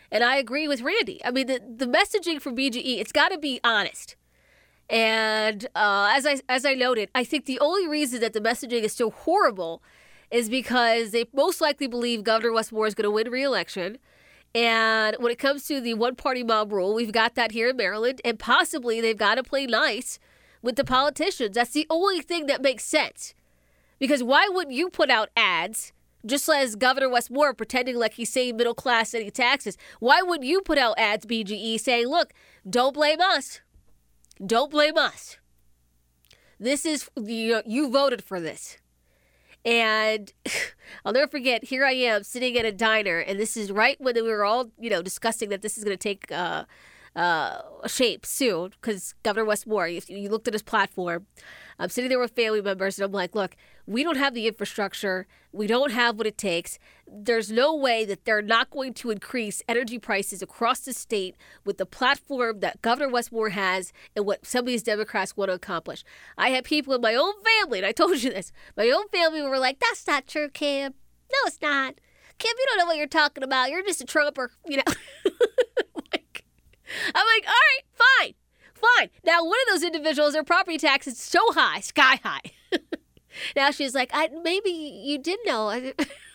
And I agree with Randy. I mean, the, the messaging from B G E, it's got to be honest. And uh, as I as I noted, I think the only reason that the messaging is so horrible is because they most likely believe Governor Wes Moore is going to win re-election. And when it comes to the one-party mob rule, we've got that here in Maryland. And possibly they've got to play nice with the politicians. That's the only thing that makes sense. Because why wouldn't you put out ads, just as Governor Wes Moore pretending like he's saying middle class city taxes? Why wouldn't you put out ads, B G E, saying, look, don't blame us. Don't blame us. This is, you, you voted for this. And I'll never forget, here I am sitting at a diner, and this is right when we were all, you know, discussing that this is going to take uh, uh, shape soon, because Governor Wes Moore, if you looked at his platform, I'm sitting there with family members, and I'm like, look, we don't have the infrastructure. We don't have what it takes. There's no way that they're not going to increase energy prices across the state with the platform that Governor Wes Moore has and what some of these Democrats want to accomplish. I had people in my own family, and I told you this, my own family were like, that's not true, Kim. No, it's not. Kim, you don't know what you're talking about. You're just a Trumper, you know. like, I'm like, all right, fine. Fine. Now, one of those individuals, their property tax is so high, sky high. Now she's like, I, maybe you did know. You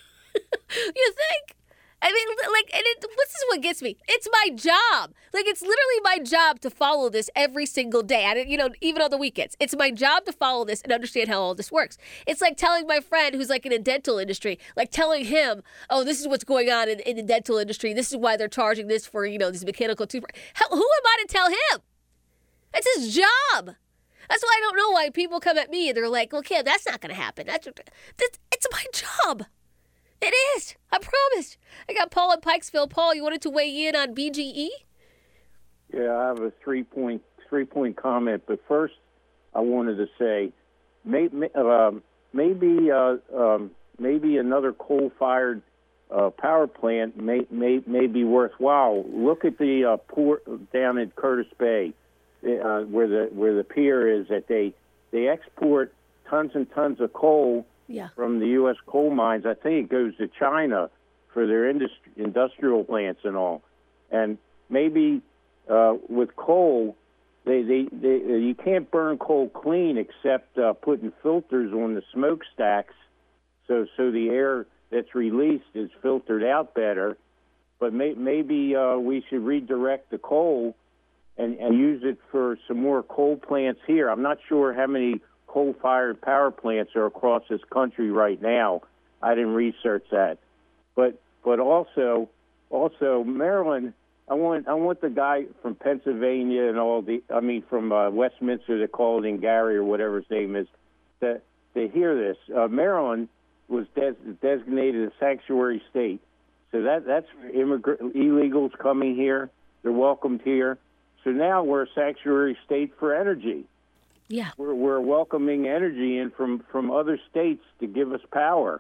think? I mean, like, and it, this is what gets me. It's my job. Like, it's literally my job to follow this every single day. I, you know, even on the weekends. It's my job to follow this and understand how all this works. It's like telling my friend who's like in the dental industry, like telling him, oh, this is what's going on in, in the dental industry. This is why they're charging this for, you know, these mechanical toothbrushes. Who am I to tell him? That's his job. That's why I don't know why people come at me and they're like, well, Kim, that's not going to happen. That's, that's It's my job. It is. I promise. I got Paul in Pikesville. Paul, you wanted to weigh in on B G E? Yeah, I have a three-point three-point comment. But first, I wanted to say may, uh, maybe uh, um, maybe another coal-fired uh, power plant may, may, may be worthwhile. Look at the uh, port down in Curtis Bay. Uh, where the where the pier is, that they they export tons and tons of coal yeah. from the U S coal mines. I think it goes to China for their industri- industrial plants and all. And maybe uh, with coal, they, they, they you can't burn coal clean except uh, putting filters on the smokestacks, so so the air that's released is filtered out better. But may, maybe uh, we should redirect the coal And, and use it for some more coal plants here. I'm not sure how many coal-fired power plants are across this country right now. I didn't research that, but but also also Maryland. I want I want the guy from Pennsylvania and all the I mean from uh, Westminster, they call it in Gary or whatever his name is, to to hear this. Uh, Maryland was des- designated a sanctuary state, so that that's immigrant illegals coming here. They're welcomed here. So now we're a sanctuary state for energy. Yeah. We're, we're welcoming energy in from, from other states to give us power.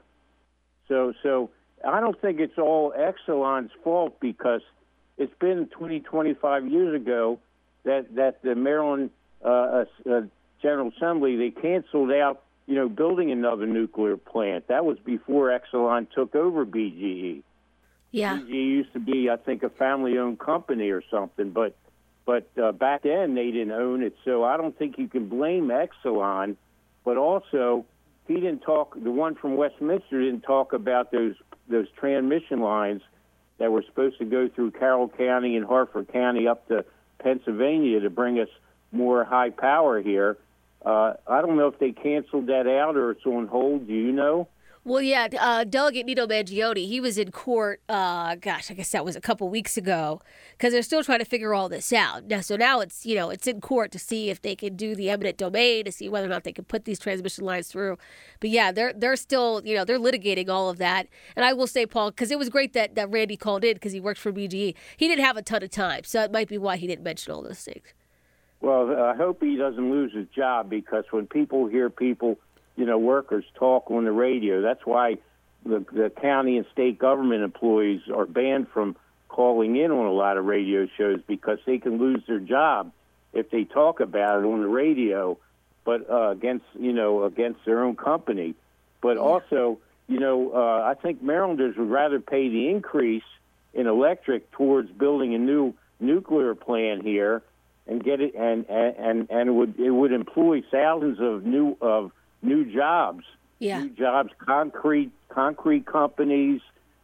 So so I don't think it's all Exelon's fault, because it's been twenty, twenty-five years ago that, that the Maryland uh, uh, General Assembly, they canceled out, you know, building another nuclear plant. That was before Exelon took over B G E. Yeah. B G E used to be, I think, a family-owned company or something, but But uh, back then, they didn't own it, so I don't think you can blame Exelon. But also, he didn't talk, the one from Westminster didn't talk about those those transmission lines that were supposed to go through Carroll County and Harford County up to Pennsylvania to bring us more high power here. Uh, I don't know if they canceled that out or it's on hold. Do you know? Well, yeah, uh, Delegate Nino Mangione, he was in court, uh, gosh, I guess that was a couple weeks ago, because they're still trying to figure all this out. Now, so now it's, you know, it's in court to see if they can do the eminent domain, to see whether or not they can put these transmission lines through. But yeah, they're they're still, you know, they're litigating all of that. And I will say, Paul, because it was great that, that Randy called in because he worked for B G E. He didn't have a ton of time, so it might be why he didn't mention all those things. Well, I hope he doesn't lose his job, because when people hear people, you know, workers talk on the radio, that's why the, the county and state government employees are banned from calling in on a lot of radio shows, because they can lose their job if they talk about it on the radio, but uh, against, you know, against their own company. But also, you know, uh, I think Marylanders would rather pay the increase in electric towards building a new nuclear plant here, and get it, and and and it would it would employ thousands of new of new jobs. Yeah. New jobs, concrete concrete companies,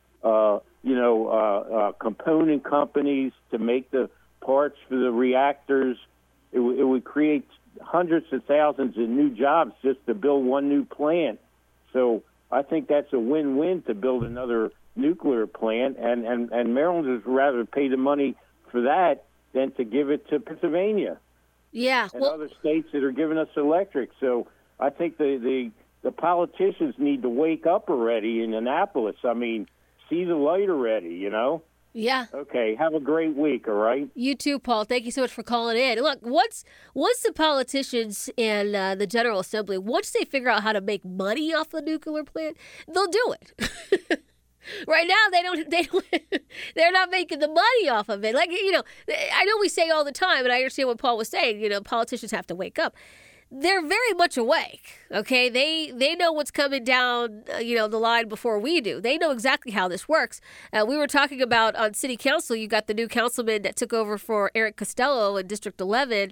uh, you know, uh, uh, component companies to make the parts for the reactors. It, w- it would create hundreds of thousands of new jobs just to build one new plant. So I think that's a win-win to build another nuclear plant, and, and, and Maryland would rather pay the money for that than to give it to Pennsylvania. Yeah. And well, other states that are giving us electric. So I think the, the, the politicians need to wake up already in Annapolis. I mean, see the light already, you know? Yeah. Okay. Have a great week, all right? You too, Paul. Thank you so much for calling in. Look, once once the politicians and uh, the General Assembly, once they figure out how to make money off the nuclear plant, they'll do it. Right now, they don't. They don't. They're not making the money off of it. Like, you know, I know we say all the time, and I understand what Paul was saying. You know, politicians have to wake up. They're very much awake. Okay, they they know what's coming down, uh, you know, the line before we do. They know exactly how this works. Uh, we were talking about on City Council. You got the new councilman that took over for Eric Costello in District eleven.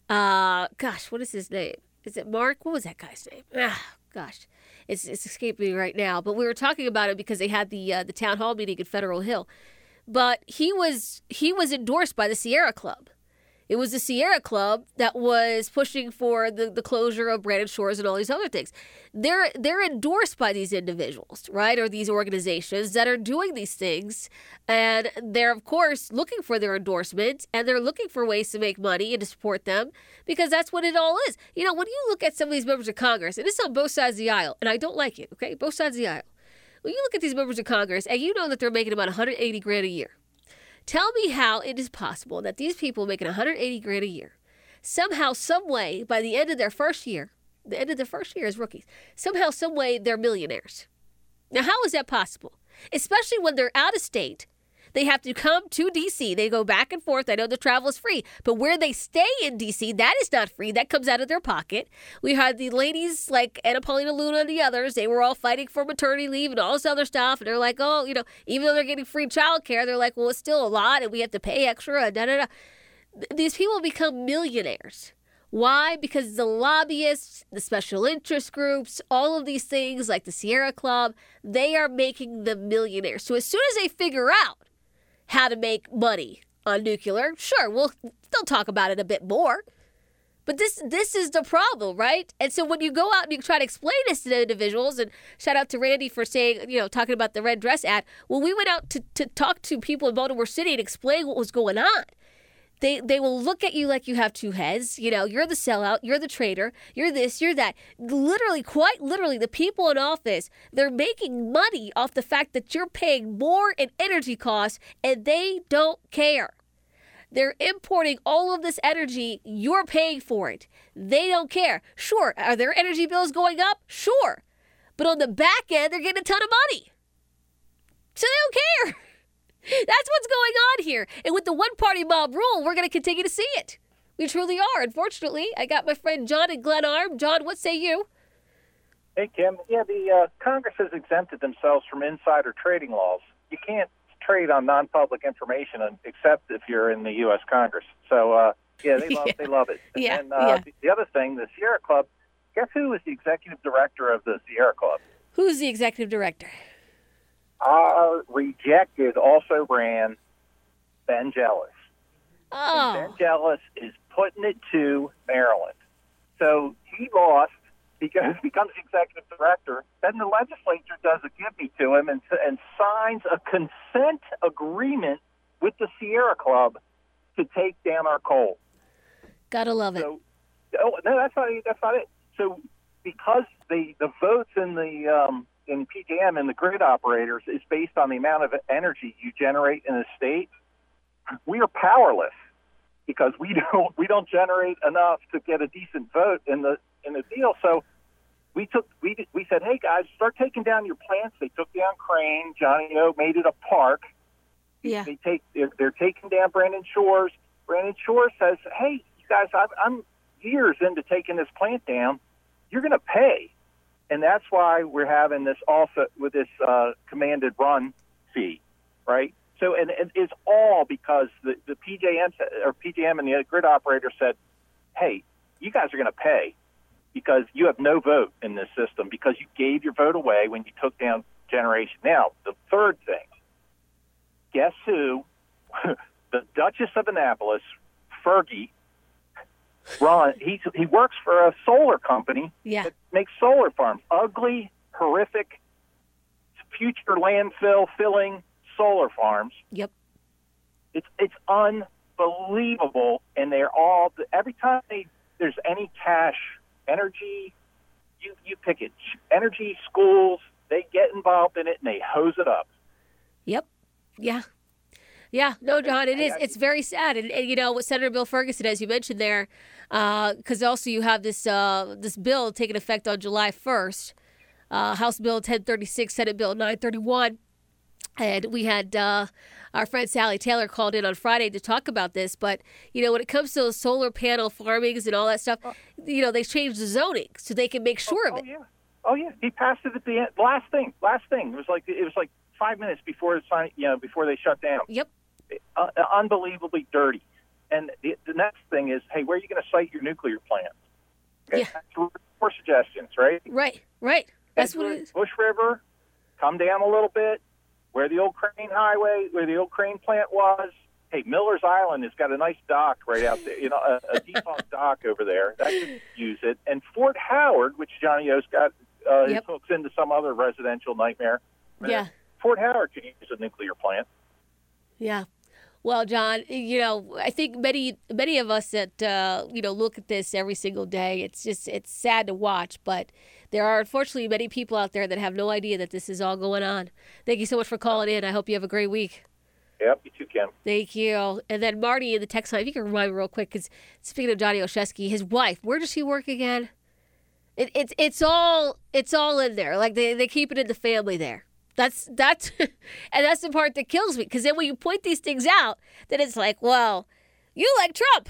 Uh, gosh, what is his name? Is it Mark? What was that guy's name? Ah, gosh. It's, it's escaping me right now, but we were talking about it because they had the uh, the town hall meeting at Federal Hill. But he was he was endorsed by the Sierra Club. It was the Sierra Club that was pushing for the, the closure of Brandon Shores and all these other things. They're they're endorsed by these individuals, right, or these organizations that are doing these things, and they're of course looking for their endorsement, and they're looking for ways to make money and to support them, because that's what it all is. You know, when you look at some of these members of Congress, and it's on both sides of the aisle, and I don't like it, okay, both sides of the aisle. When you look at these members of Congress, and you know that they're making about one hundred eighty grand a year. Tell me how it is possible that these people making one hundred eighty grand a year, somehow, some way, by the end of their first year, the end of their first year as rookies, somehow, some way, they're millionaires. Now, how is that possible? Especially when they're out of state. They have to come to D C. They go back and forth. I know the travel is free, but where they stay in D C, that is not free. That comes out of their pocket. We had the ladies like Anna Paulina Luna and the others. They were all fighting for maternity leave and all this other stuff. And they're like, oh, you know, even though they're getting free childcare, they're like, well, it's still a lot and we have to pay extra. Da, da, da. These people become millionaires. Why? Because the lobbyists, the special interest groups, all of these things like the Sierra Club, they are making them millionaires. So as soon as they figure out how to make money on nuclear, sure, we'll they'll talk about it a bit more. But this this is the problem, right? And so when you go out and you try to explain this to the individuals, and shout out to Randy for saying, you know, talking about the red dress ad. When we went out to, to talk to people in Baltimore City and explain what was going on, They they will look at you like you have two heads. You know, you're the sellout, you're the traitor, you're this, you're that. Literally, quite literally, the people in office, they're making money off the fact that you're paying more in energy costs, and they don't care. They're importing all of this energy. You're paying for it. They don't care. Sure, are their energy bills going up? Sure. But on the back end, they're getting a ton of money. So they don't care. That's what's going on here. And with the one-party mob rule, we're going to continue to see it. We truly are. Unfortunately, I got my friend John in Glen Arm. John, what say you? Hey, Kim. Yeah, the uh, Congress has exempted themselves from insider trading laws. You can't trade on non-public information except if you're in the U S Congress. So, uh, yeah, they love, yeah. they love it. Yeah, and uh, yeah. the, the other thing, the Sierra Club, guess who is the executive director of the Sierra Club? Who's the executive director? Our rejected also ran Ben Jealous. Oh. And Ben Jealous is putting it to Maryland. So he lost because he becomes the executive director. Then the legislature does a give me to him and, and signs a consent agreement with the Sierra Club to take down our coal. Gotta love it. So, oh, no, that's not, that's not it. So because the, the votes in the um, in P J M and the grid operators is based on the amount of energy you generate in a state, we are powerless because we don't we don't generate enough to get a decent vote in the in the deal. So we took we we said, hey guys, start taking down your plants. They took down Crane. Johnny O made it a park. Yeah. They take they're, they're taking down Brandon Shores. Brandon Shores says, hey you guys, I've, I'm years into taking this plant down. You're going to pay. And that's why we're having this also with this uh, commanded run fee, right? So, and, and it's all because the, the P J M or P J M and the grid operator said, hey, you guys are going to pay because you have no vote in this system because you gave your vote away when you took down generation. Now, the third thing, guess who? The Duchess of Annapolis, Fergie, Ron, he, he works for a solar company yeah. that makes solar farms. Ugly, horrific, future landfill filling solar farms. Yep. It's it's unbelievable, and they're all every time they there's any cash, energy, you you pick it, energy, schools, they get involved in it and they hose it up. Yep. Yeah. Yeah, no, John, it is. It's very sad, and, and you know what Senator Bill Ferguson, as you mentioned there, because uh, also you have this uh, this bill taking effect on July first, uh, House Bill ten thirty-six, Senate Bill nine thirty-one, and we had uh, our friend Sally Taylor called in on Friday to talk about this. But you know, when it comes to solar panel farmings and all that stuff, oh. you know, they changed the zoning so they can make sure oh, of it. Oh yeah, oh yeah, he passed it at the end. Last thing, last thing. It was like it was like five minutes before the sign, you know, before they shut down. Yep. Uh, unbelievably dirty. And the, the next thing is, hey, where are you going to site your nuclear plant? Okay. Yeah. That's more suggestions, right? Right, right. That's Edgewood, what it is. Bush River, come down a little bit, where the old Crane Highway, where the old Crane plant was. Hey, Miller's Island has got a nice dock right out there, you know, a, a defunct dock over there. That could use it. And Fort Howard, which Johnny O's got uh, Yep. hooks into some other residential nightmare. Yeah. Fort Howard could use a nuclear plant. Yeah. Well, John, you know, I think many many of us that, uh, you know, look at this every single day, it's just, it's sad to watch, but there are unfortunately many people out there that have no idea that this is all going on. Thank you so much for calling in. I hope you have a great week. Yep, you too, Kim. Thank you. And then Marty in the text line, if you can remind me real quick, because speaking of Johnny Olszewski, his wife, where does she work again? It, it's it's all it's all in there. Like they, they keep it in the family there. That's that's and that's the part that kills me, because then when you point these things out, then it's like, well, you like Trump.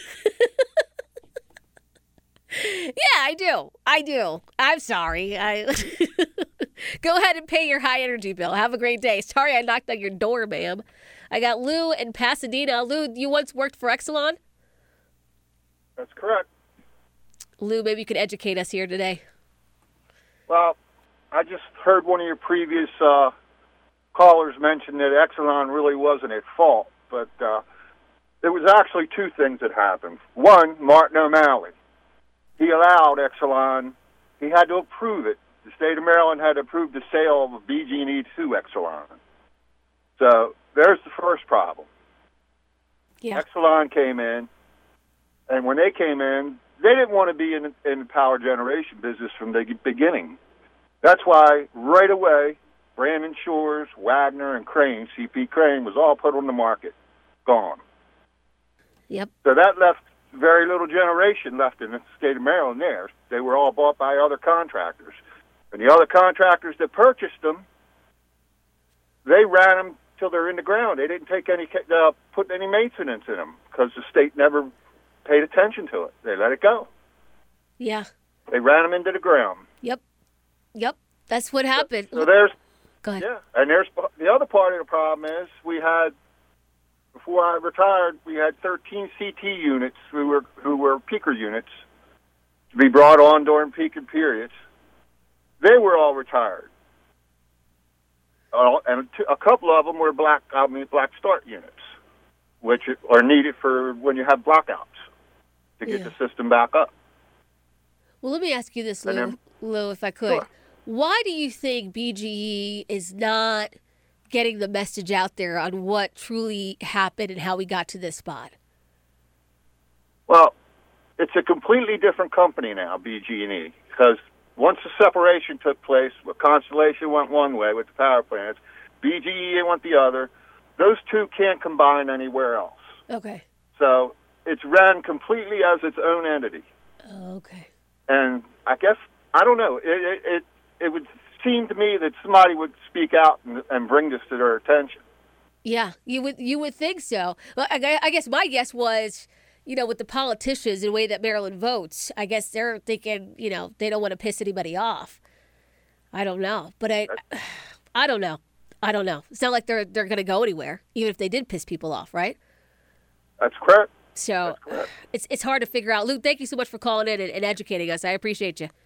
Yeah, I do. I do. I'm sorry. I go ahead and pay your high energy bill. Have a great day. Sorry I knocked on your door, ma'am. I got Lou in Pasadena. Lou, you once worked for Exelon? That's correct. Lou, maybe you could educate us here today. Well, I just heard one of your previous uh, callers mention that Exelon really wasn't at fault, but uh, there was actually two things that happened. One, Martin O'Malley. He allowed Exelon, he had to approve it. The state of Maryland had to approve the sale of B G and E to Exelon. So there's the first problem. Yeah. Exelon came in, and when they came in, they didn't want to be in, in the power generation business from the beginning. That's why right away, Brandon Shores, Wagner, and Crane, C P Crane, was all put on the market, gone. Yep. So that left very little generation left in the state of Maryland there. They were all bought by other contractors. And the other contractors that purchased them, they ran them till they're in the ground. They didn't take any, uh, put any maintenance in them because the state never paid attention to it. They let it go. Yeah. They ran them into the ground. Yep. Yep. That's what happened. So there's, Go ahead. yeah, and there's the other part of the problem is we had, before I retired, we had thirteen C T units who were who were peaker units to be brought on during peaking periods. They were all retired, uh, and t- a couple of them were black I mean black start units, which are needed for when you have blackouts to get Yeah. the system back up. Well, let me ask you this, Lou, And then- Lou, if I could. Sure. Why do you think B G E is not getting the message out there on what truly happened and how we got to this spot? Well, it's a completely different company now, B G and E, because once the separation took place, where Constellation went one way with the power plants, B G E went the other. Those two can't combine anywhere else. Okay. So it's ran completely as its own entity. Okay. And I guess, I don't know, it it, it, it would seem to me that somebody would speak out and, and bring this to their attention. Yeah, you would you would think so. Well, I, I guess my guess was, you know, with the politicians and the way that Maryland votes, I guess they're thinking, you know, they don't want to piss anybody off. I don't know, but I, I don't know. I don't know. It's not like they're they're going to go anywhere, even if they did piss people off, right? That's correct. So That's correct. it's it's hard to figure out. Luke, thank you so much for calling in and, and educating us. I appreciate you.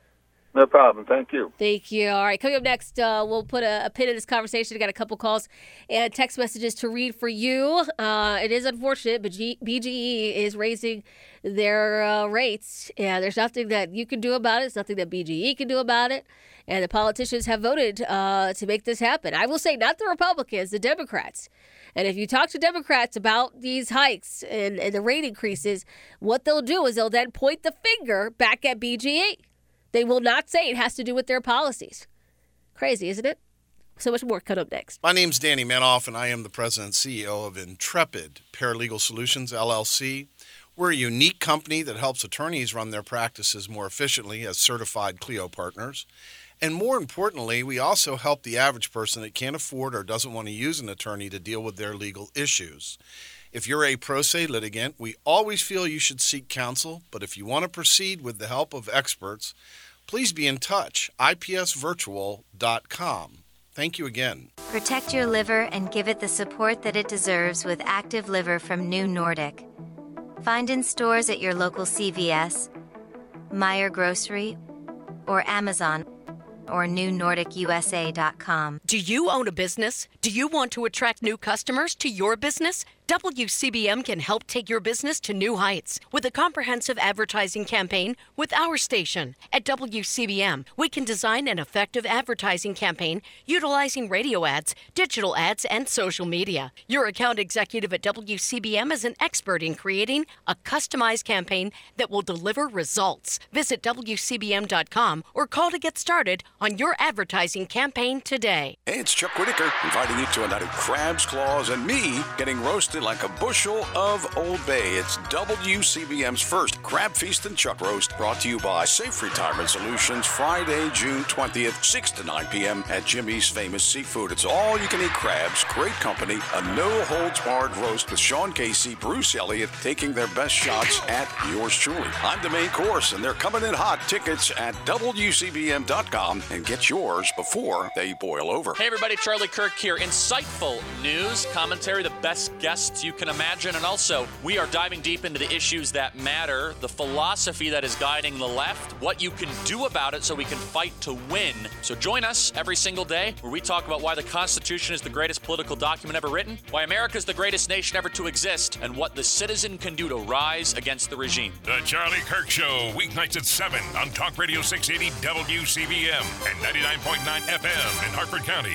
No problem. Thank you. Thank you. All right, coming up next, uh, we'll put a, a pin in this conversation. I got a couple calls and text messages to read for you. Uh, it is unfortunate, but G- B G E is raising their uh, rates, and there's nothing that you can do about it. There's nothing that B G E can do about it, and the politicians have voted uh, to make this happen. I will say, not the Republicans, the Democrats. And if you talk to Democrats about these hikes and, and the rate increases, what they'll do is they'll then point the finger back at B G E. They will not say it has to do with their policies. Crazy, isn't it? So much more coming up next. My name's Danny Manoff, and I am the president and C E O of Intrepid Paralegal Solutions, L L C. We're a unique company that helps attorneys run their practices more efficiently as certified Clio partners. And more importantly, we also help the average person that can't afford or doesn't want to use an attorney to deal with their legal issues. If you're a pro se litigant, we always feel you should seek counsel, but if you want to proceed with the help of experts, please be in touch, I P S virtual dot com. Thank you again. Protect your liver and give it the support that it deserves with Active Liver from New Nordic. Find in stores at your local C V S, Meijer Grocery, or Amazon, or new nordic u s a dot com. Do you own a business? Do you want to attract new customers to your business? W C B M can help take your business to new heights with a comprehensive advertising campaign with our station. At W C B M, we can design an effective advertising campaign utilizing radio ads, digital ads, and social media. Your account executive at W C B M is an expert in creating a customized campaign that will deliver results. Visit W C B M dot com or call to get started on your advertising campaign today. Hey, it's Chuck Whitaker inviting you to a night of crab's claws and me getting roasted like a bushel of Old Bay. It's W C B M's first Crab Feast and Chuck Roast, brought to you by Safe Retirement Solutions, Friday, June twentieth, six to nine p.m. at Jimmy's Famous Seafood. It's all you can eat crabs, great company, a no-holds-barred roast with Sean Casey, Bruce Elliott taking their best shots at yours truly. I'm the main course, and they're coming in hot. Tickets at W C B M dot com and get yours before they boil over. Hey everybody, Charlie Kirk here. Insightful news, commentary, the best guests you can imagine, and also we are diving deep into the issues that matter, the philosophy that is guiding the left, what you can do about it so we can fight to win. So join us every single day where we talk about why the Constitution is the greatest political document ever written, why America is the greatest nation ever to exist, and what the citizen can do to rise against the regime. The Charlie Kirk Show, weeknights at seven on Talk Radio six eighty W C B M and ninety-nine point nine F M in Hartford County.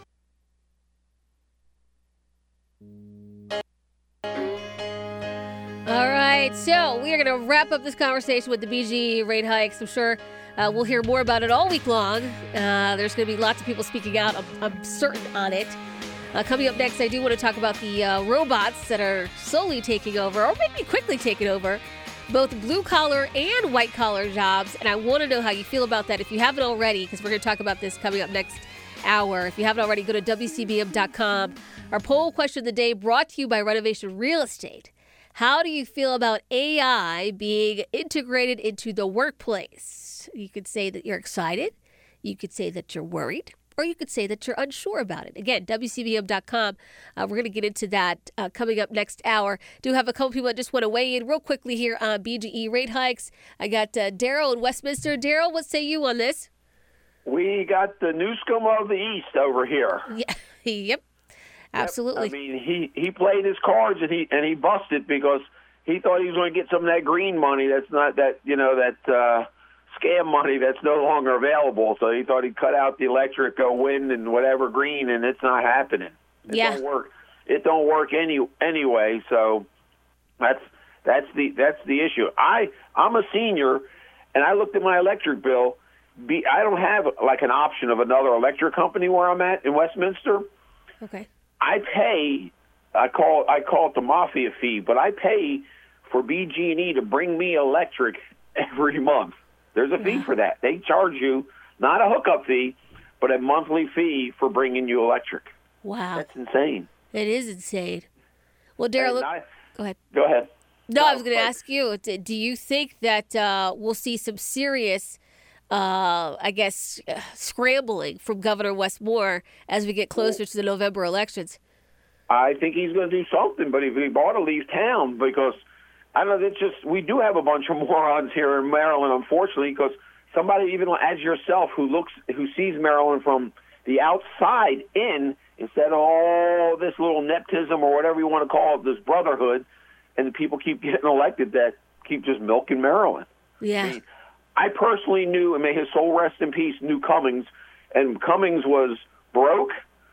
All right, so we are going to wrap up this conversation with the B G E rate hikes. I'm sure uh, we'll hear more about it all week long. Uh, there's going to be lots of people speaking out. I'm, I'm certain on it. Uh, coming up next, I do want to talk about the uh, robots that are slowly taking over, or maybe quickly taking over, both blue-collar and white-collar jobs. And I want to know how you feel about that. If you haven't already, because we're going to talk about this coming up next hour. If you haven't already, go to W C B M dot com. Our poll question of the day brought to you by Renovation Real Estate. How do you feel about A I being integrated into the workplace? You could say that you're excited. You could say that you're worried. Or you could say that you're unsure about it. Again, W C B M dot com. Uh, we're going to get into that uh, coming up next hour. Do have a couple people that just want to weigh in real quickly here on B G E rate hikes. I got uh, Daryl in Westminster. Daryl, what say you on this? We got the Newscomb of the East over here. Yeah. Yep. Absolutely. Yep. I mean, he, he played his cards and he and he busted because he thought he was going to get some of that green money. That's not that you know that uh, scam money that's no longer available. So he thought he'd cut out the electric, go wind and whatever green, and it's not happening. It yeah. don't work. It don't work any anyway. So that's that's the that's the issue. I I'm a senior, and I looked at my electric bill. Be I don't have like an option of another electric company where I'm at in Westminster. Okay. I pay, I call I call it the mafia fee, but I pay for B G and E to bring me electric every month. There's a fee for that. They charge you not a hookup fee, but a monthly fee for bringing you electric. Wow. That's insane. It is insane. Well, Daryl, I, go ahead. Go ahead. No, no I was going to ask you, do you think that uh, we'll see some serious uh, I guess, uh, scrambling from Governor Wes Moore as we get closer to the November elections? I think he's going to do something, but if he ought to leave town, because I don't know, it's just, we do have a bunch of morons here in Maryland, unfortunately, because somebody even as yourself who looks, who sees Maryland from the outside in, instead of all this little nepotism or whatever you want to call it, this brotherhood, and the people keep getting elected that keep just milking Maryland. Yeah. I mean, I personally knew, and may his soul rest in peace, knew Cummings, and Cummings was broke.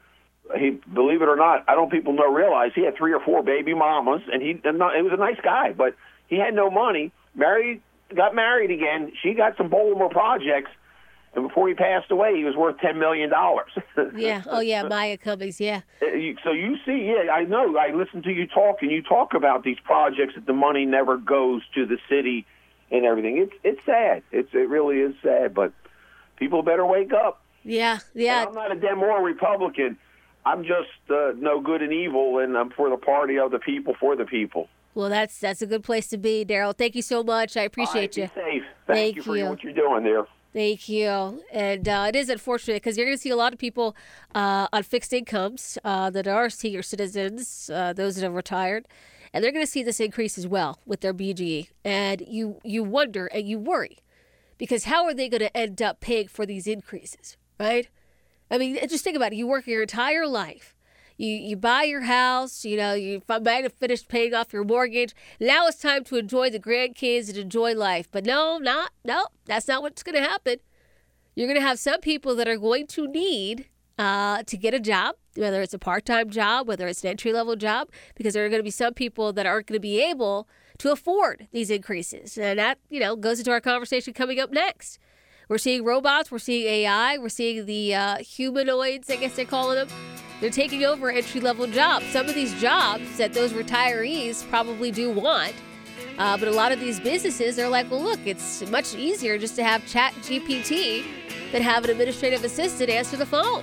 He, believe it or not, I don't people know realize he had three or four baby mamas, and he and not, it was a nice guy, but he had no money. Married, got married again. She got some Baltimore projects, and before he passed away, he was worth ten million dollars. Yeah. Oh, yeah, Maya Cummings, yeah. So you see, yeah, I know. I listen to you talk, and you talk about these projects that the money never goes to the city and everything. It's it's sad. It's it really is sad, but people better wake up. Yeah, yeah. And I'm not a Dem or Republican. I'm just uh, no good and evil, and I'm for the party of the people, for the people. Well, that's that's a good place to be, Daryl. Thank you so much. I appreciate All you. right, be safe. Thank, Thank you for you. what you're doing there. Thank you. And uh, it is unfortunate because you're going to see a lot of people uh, on fixed incomes uh, that are senior citizens, uh, those that have retired, and they're going to see this increase as well with their B G E. And you, you wonder and you worry because how are they going to end up paying for these increases, right? I mean, just think about it. You work your entire life. You you buy your house, you know, you might have finished paying off your mortgage. Now it's time to enjoy the grandkids and enjoy life. But no, not, no, that's not what's going to happen. You're going to have some people that are going to need uh, to get a job, whether it's a part-time job, whether it's an entry-level job, because there are going to be some people that aren't going to be able to afford these increases. And that, you know, goes into our conversation coming up next. We're seeing robots, we're seeing A I, we're seeing the uh, humanoids, I guess they're calling them. They're taking over entry-level jobs. Some of these jobs that those retirees probably do want, uh, but a lot of these businesses are like, well, look, it's much easier just to have Chat G P T than have an administrative assistant answer the phone.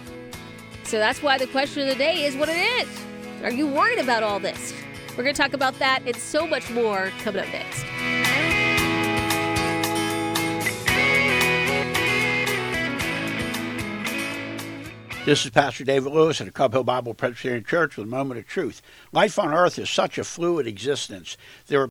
So that's why the question of the day is what it is. Are you worried about all this? We're going to talk about that and so much more coming up next. This is Pastor David Lewis at the Cub Hill Bible Presbyterian Church with a moment of truth. Life on earth is such a fluid existence. There are